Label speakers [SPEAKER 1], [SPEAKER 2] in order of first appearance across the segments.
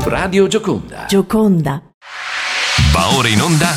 [SPEAKER 1] Radio Gioconda.
[SPEAKER 2] Gioconda.
[SPEAKER 3] Va ora in onda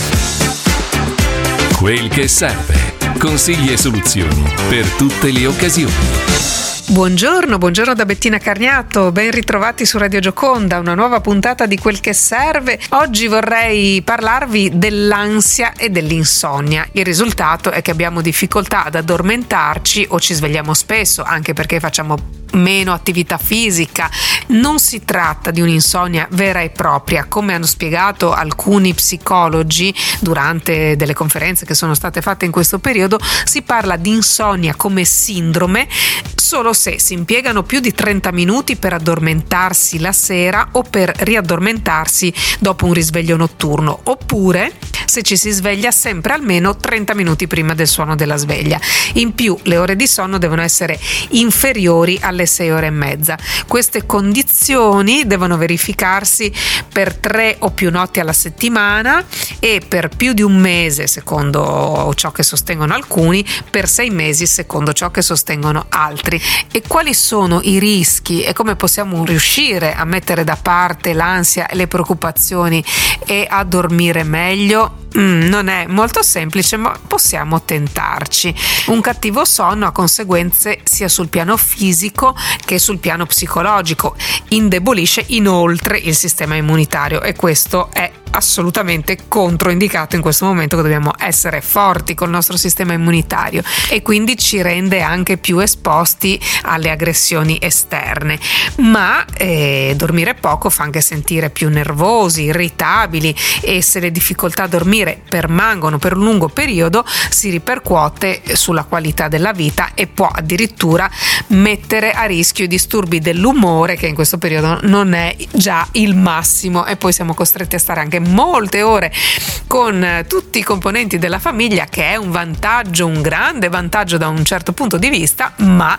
[SPEAKER 3] Quel che serve. Consigli e soluzioni per tutte le occasioni.
[SPEAKER 4] Buongiorno da Bettina Carniato, ben ritrovati su Radio Gioconda, una nuova puntata di Quel che serve. Oggi vorrei parlarvi dell'ansia e dell'insonnia. Il risultato è che abbiamo difficoltà ad addormentarci o ci svegliamo spesso, anche perché facciamo meno attività fisica. Non si tratta di un'insonnia vera e propria, come hanno spiegato alcuni psicologi durante delle conferenze che sono state fatte in questo periodo. Si parla di insonnia come sindrome solo se si impiegano più di 30 minuti per addormentarsi la sera o per riaddormentarsi dopo un risveglio notturno, oppure se ci si sveglia sempre almeno 30 minuti prima del suono della sveglia. In più, le ore di sonno devono essere inferiori alle 6 ore e mezza. Queste condizioni devono verificarsi per 3 o più notti alla settimana e per più di un mese, secondo ciò che sostengono alcuni, per 6 mesi, secondo ciò che sostengono altri. E quali sono i rischi e come possiamo riuscire a mettere da parte l'ansia e le preoccupazioni e a dormire meglio? Non è molto semplice, ma possiamo tentarci. Un cattivo sonno ha conseguenze sia sul piano fisico che sul piano psicologico. Indebolisce inoltre il sistema immunitario e questo è assolutamente controindicato in questo momento, che dobbiamo essere forti col nostro sistema immunitario, e quindi ci rende anche più esposti alle aggressioni esterne. Ma dormire poco fa anche sentire più nervosi, irritabili, e se le difficoltà a dormire permangono per un lungo periodo si ripercuote sulla qualità della vita e può addirittura mettere a rischio i disturbi dell'umore, che in questo periodo non è già il massimo, e poi siamo costretti a stare anche molte ore con tutti i componenti della famiglia, che è un vantaggio, un grande vantaggio da un certo punto di vista, ma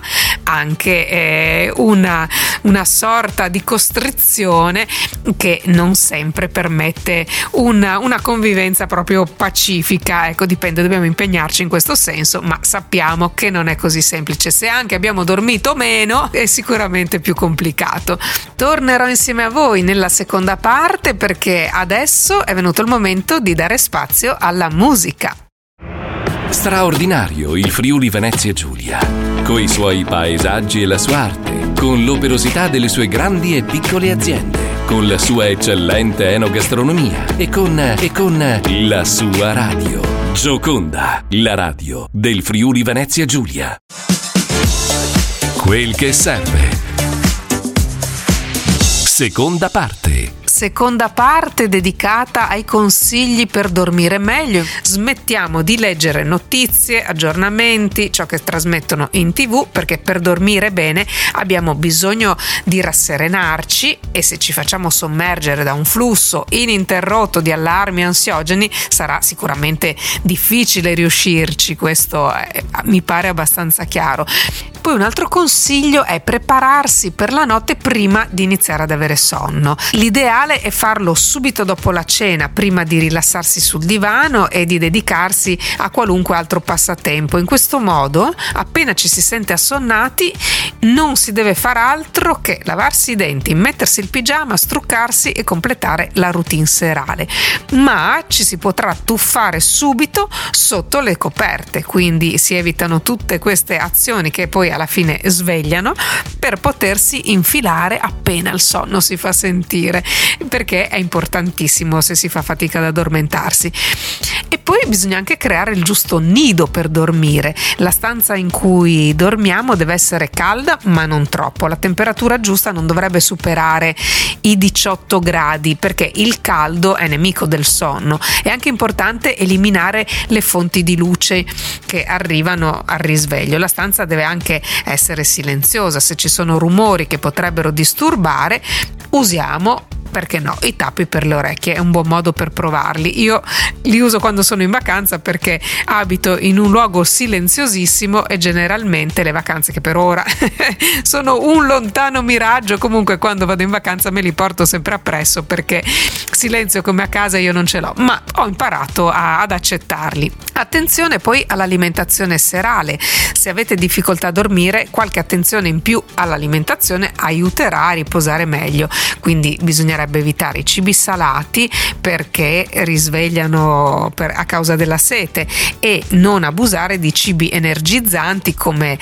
[SPEAKER 4] anche una sorta di costrizione che non sempre permette una convivenza proprio pacifica. Ecco, dipende, dobbiamo impegnarci in questo senso, ma sappiamo che non è così semplice. Se anche abbiamo dormito meno, è sicuramente più complicato. Tornerò insieme a voi nella seconda parte, perché adesso è venuto il momento di dare spazio alla musica.
[SPEAKER 3] Straordinario il Friuli Venezia Giulia, coi suoi paesaggi e la sua arte, con l'operosità delle sue grandi e piccole aziende, con la sua eccellente enogastronomia e con la sua radio. Gioconda, la radio del Friuli Venezia Giulia. Quel che serve. Seconda parte
[SPEAKER 4] dedicata ai consigli per dormire meglio. Smettiamo di leggere notizie, aggiornamenti, ciò che trasmettono in TV, perché per dormire bene abbiamo bisogno di rasserenarci, e se ci facciamo sommergere da un flusso ininterrotto di allarmi ansiogeni sarà sicuramente difficile riuscirci. Questo mi pare abbastanza chiaro. Poi un altro consiglio è prepararsi per la notte prima di iniziare ad avere sonno. L'ideale è farlo subito dopo la cena, prima di rilassarsi sul divano e di dedicarsi a qualunque altro passatempo. In questo modo, appena ci si sente assonnati, non si deve far altro che lavarsi i denti, mettersi il pigiama, struccarsi e completare la routine serale. Ma ci si potrà tuffare subito sotto le coperte, quindi si evitano tutte queste azioni che poi alla fine svegliano, per potersi infilare appena il sonno si fa sentire, perché è importantissimo se si fa fatica ad addormentarsi. E poi bisogna anche creare il giusto nido per dormire. La stanza in cui dormiamo deve essere calda, ma non troppo. La temperatura giusta non dovrebbe superare i 18 gradi, perché il caldo è nemico del sonno. È anche importante eliminare le fonti di luce che arrivano al risveglio. La stanza deve anche essere silenziosa. Se ci sono rumori che potrebbero disturbare, usiamo, perché no, i tappi per le orecchie. È un buon modo per provarli. Io li uso quando sono in vacanza, perché abito in un luogo silenziosissimo e generalmente le vacanze, che per ora sono un lontano miraggio, comunque quando vado in vacanza me li porto sempre appresso, perché silenzio come a casa io non ce l'ho, ma ho imparato ad accettarli. Attenzione poi all'alimentazione serale. Se avete difficoltà a dormire, qualche attenzione in più all'alimentazione aiuterà a riposare meglio, quindi bisognerebbe bisognerebbe evitare i cibi salati perché risvegliano a causa della sete, e non abusare di cibi energizzanti come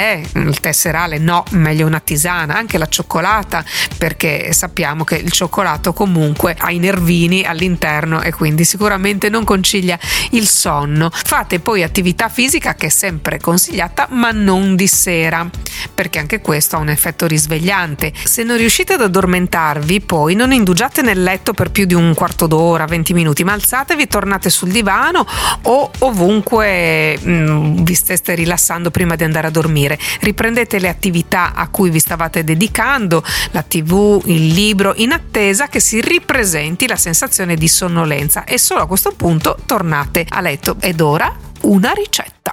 [SPEAKER 4] il tè serale no, meglio una tisana, anche la cioccolata, perché sappiamo che il cioccolato comunque ha i nervini all'interno e quindi sicuramente non concilia il sonno. Fate poi attività fisica, che è sempre consigliata, ma non di sera, perché anche questo ha un effetto risvegliante. Se non riuscite ad addormentarvi, poi non indugiate nel letto per più di un quarto d'ora, 20 minuti, ma alzatevi, tornate sul divano o ovunque vi steste rilassando prima di andare a dormire. Riprendete le attività a cui vi stavate dedicando, la TV, il libro, in attesa che si ripresenti la sensazione di sonnolenza, e solo a questo punto tornate a letto. Ed ora una ricetta.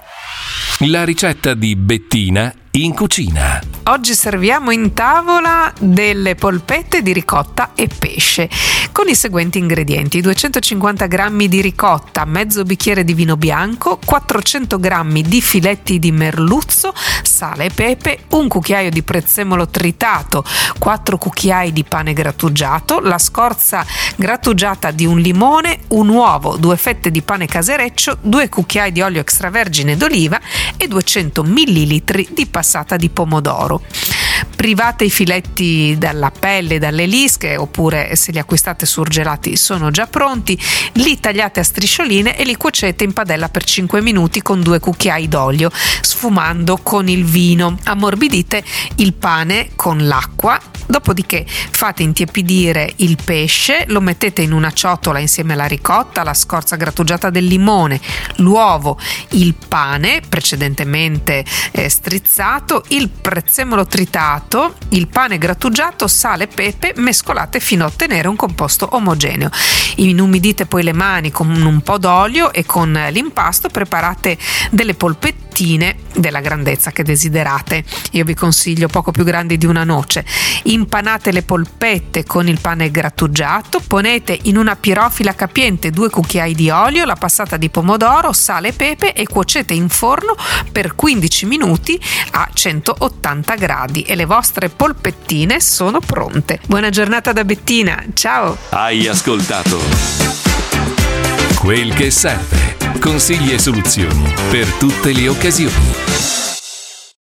[SPEAKER 3] La ricetta di Bettina in cucina.
[SPEAKER 4] Oggi serviamo in tavola delle polpette di ricotta e pesce con i seguenti ingredienti: 250 g di ricotta, mezzo bicchiere di vino bianco, 400 g di filetti di merluzzo, sale e pepe, un cucchiaio di prezzemolo tritato, 4 cucchiai di pane grattugiato, la scorza grattugiata di un limone, un uovo, 2 fette di pane casereccio, 2 cucchiai di olio extravergine d'oliva e 200 ml di passata di pomodoro. Private i filetti dalla pelle e dalle lische, oppure se li acquistate surgelati sono già pronti, li tagliate a striscioline e li cuocete in padella per 5 minuti con 2 cucchiai d'olio, sfumando con il vino. Ammorbidite il pane con l'acqua, dopodiché fate intiepidire il pesce, lo mettete in una ciotola insieme alla ricotta, la scorza grattugiata del limone, l'uovo, il pane precedentemente strizzato, il prezzemolo tritato, il pane grattugiato, sale e pepe, mescolate fino a ottenere un composto omogeneo. Inumidite poi le mani con un po' d'olio e con l'impasto preparate delle polpettine della grandezza che desiderate. Io vi consiglio poco più grandi di una noce. Impanate le polpette con il pane grattugiato, ponete in una pirofila capiente 2 cucchiai di olio, la passata di pomodoro, sale e pepe e cuocete in forno per 15 minuti a 180 gradi e le vostre polpettine sono pronte. Buona giornata da Bettina, ciao!
[SPEAKER 3] Hai ascoltato Quel che serve, consigli e soluzioni per tutte le occasioni.